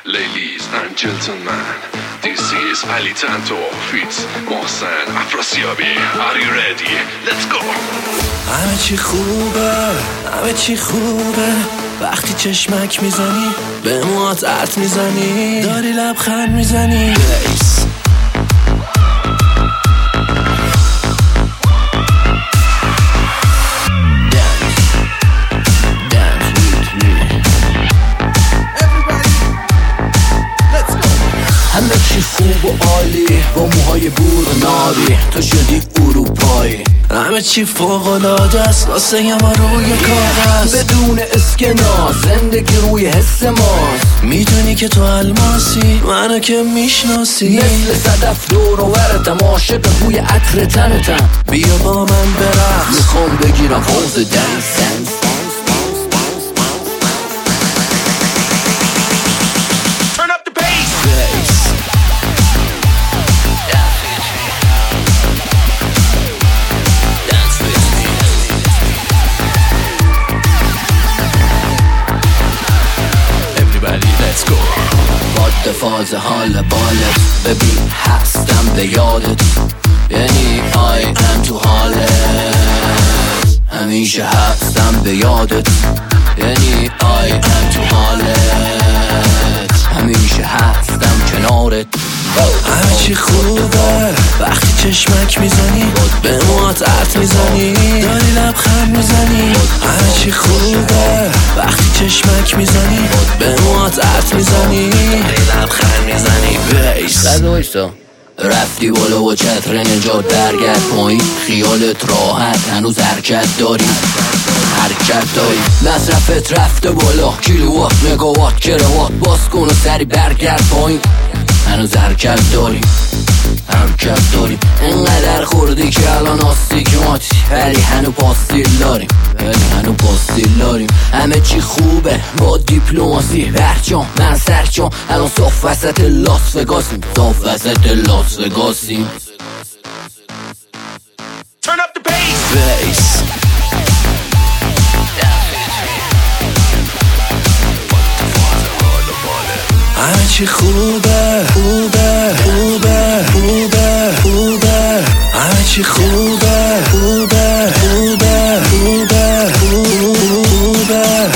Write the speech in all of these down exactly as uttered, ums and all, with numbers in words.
Ladies and gentlemen, this is Ali Tanto feats محسن افراسیابی. Are you ready? Let's go. همه چی خوبه، همه چی خوبه وقتی چشمک میزنی به موهات عطر میزنی داری لبخند میزنی بیس همه چی خوب و عالی با موهای بور و نابی تو شدی اروپایی همه چی فوق العاده است واسه یه ما روی کاغذ بدون اسکناس زندگی روی حس ماست میدونی که تو الماسی منو که میشناسی مثل صدف دور و ورتم عاشق بوی عطر تنتم بیا با من برقص میخوام بگیرم حوض دنس باد فاز حال بالت ببین هستم به یادت یعنی I am تو حالت همیشه هستم به یادت یعنی I am تو حالت همیشه هستم کنارت همه چی خوبه وقتی چشمک میزنی به موهات عطر میزنی داری لبخند میزنی همه چی خوبه وقتی چشمک میزنی به موهات عطر میزنی داری لبخند میزنی بیس قد وایستا رفتی بالا و چتر نجات برگرد پایین خیالت راحت هنوز حرکت داری حرکت داری مصرفت رفته بالا کیلووات مگاوات کروات باز کن و سری برگرد پایین هنوز حرکت داریم حرکت داریم انقدر خوردی که الان آستیک ماتی ولی هنو پاستیل داریم ولی هنو پاستیل داریم همه چی خوبه با دیپلماسی برجام من سرجام الان صاف وسط لاس وگاسیم صاف وسط لاس وگاسیم Turn up the bass bass همه چی خوبه خوبه خوبه خوبه خوبه همه چی خوبه خوبه خوبه خوبه خوبه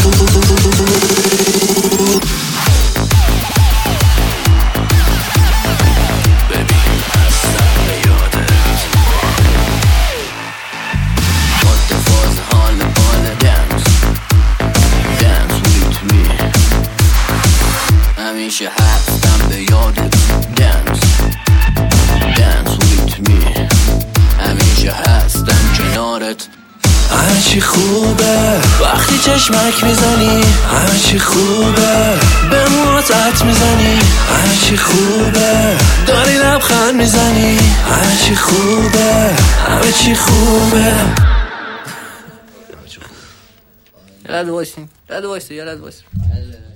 ببین هستم به یادت باد فاز حال باله دنس دنس with me همیشه هستم به یادت دنس دنس with me همیشه هستم کنارت همه چی خوبه وقتی چشمک میزنی همه چی خوبه به موهات عطر میزنی همه چی خوبه داری لبخند میزنی همه چی خوبه همه چی خوبه یه لحظه وایسین یه لحظه وایسین یه لحظه وایسین